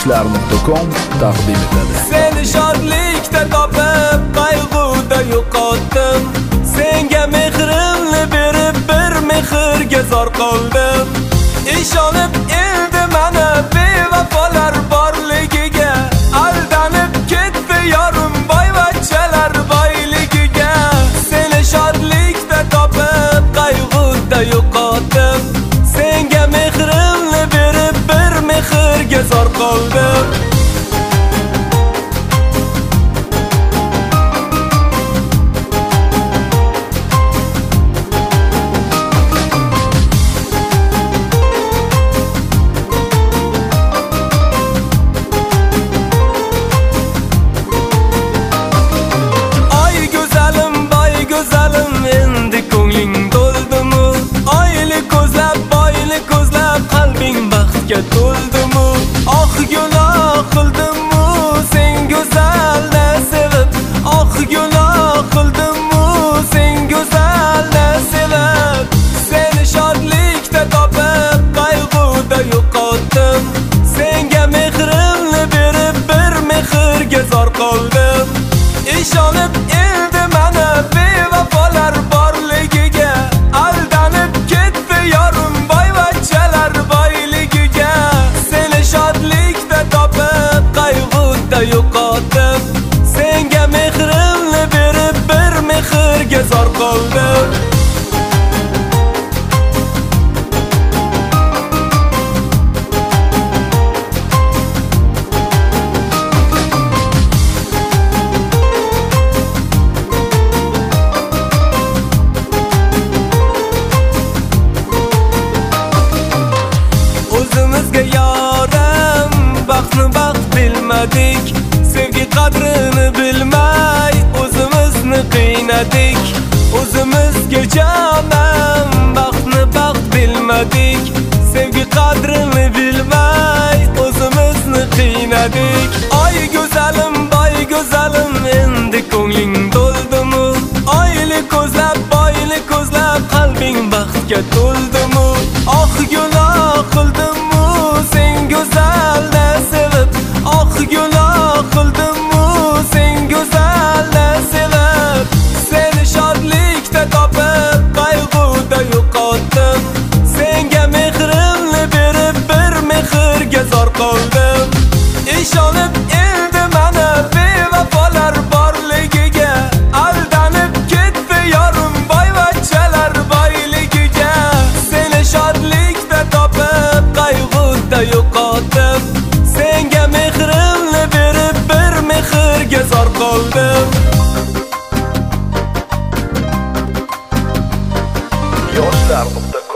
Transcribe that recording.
yoshlar.com taqdim etadi. Seni shodlikda topib, qayg'uda yo'qotdim. Senga mehrimni berib, bir mehrga zor qoldim. Ishonib eldi mana bevafolar borligiga, aldanib ketdi yorim boyvachchalar boyligiga. Seni shodlikda topib, qayg'uda yo'qotdim. Senga mehrimni berib, bir mehrga zor qoldim. To'ldimu, oh gunoh qildimu, sen go'zalni sevib. Oh gunoh qildimu, sen go'zalni sevib. Seni shodlikda topib, qayg'uda yo'qotdim. Senga mehrimni berib, bir mehrga zor qoldim. Ishonib eldi mana bevafolar borligiga, aldanib ketdi yorim boyvachchalar boyligiga. Seni shodlikda topib, qayg'uda yo'qotdim. Senga mehrimni berib, bir mehrga zor qoldim. O'zimizga yorim baxtni baxt bilmadik. Sevgi qadrini bilmay o'zimizni qiynadik. O'zimizga jonim baxtni baxt bilmadik. Sevgi qadrini bilmay o'zimizni qiynadik. Oy go'zalim, boy go'zalim, endi ko'ngling to'ldimu? Oyli ko'zlab, boyli ko'zlab, qalbing baxtga to'ldimu? Oh gunoh qildimu, sen go'zalni sevib. Oh gunoh qildimu, sen go'zalni sevib. Seni shodlikda topib, qayg'uda yo'qotdim. Senga mehrimni berib, bir mehrga zor qoldim. Ishonib eldi mana bevafolar borligiga, aldanib ketdi yorim boyvachchalar boyligiga. Seni shodlikda topib, qayg'uda yo'qotdim. Senga mehrimni berib, bir mehrga zor qoldim. yoshlar.com